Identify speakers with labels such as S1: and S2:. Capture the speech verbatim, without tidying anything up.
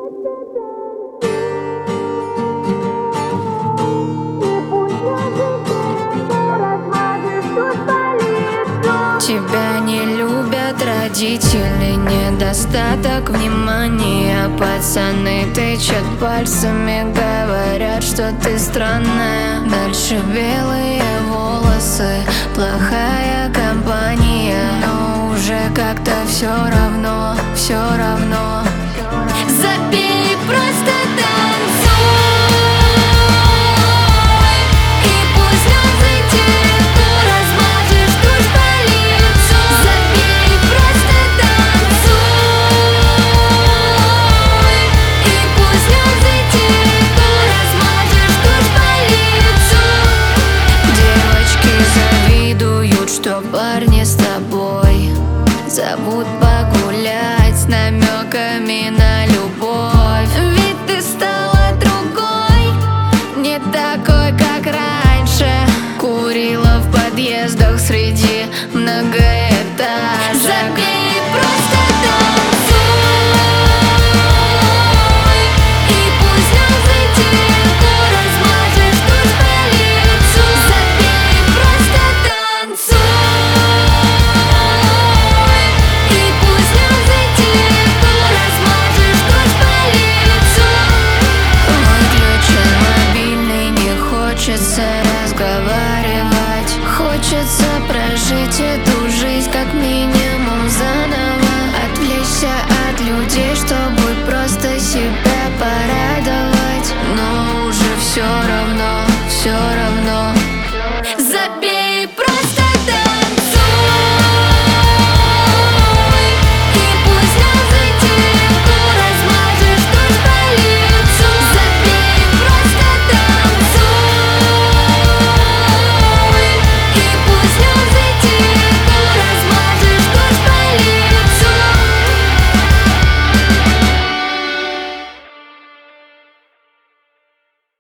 S1: Тебя не любят родители, недостаток внимания. Пацаны тычут пальцами, говорят, что ты странная. Дальше белые волосы, плохая компания. Но уже как-то все равно, все равно.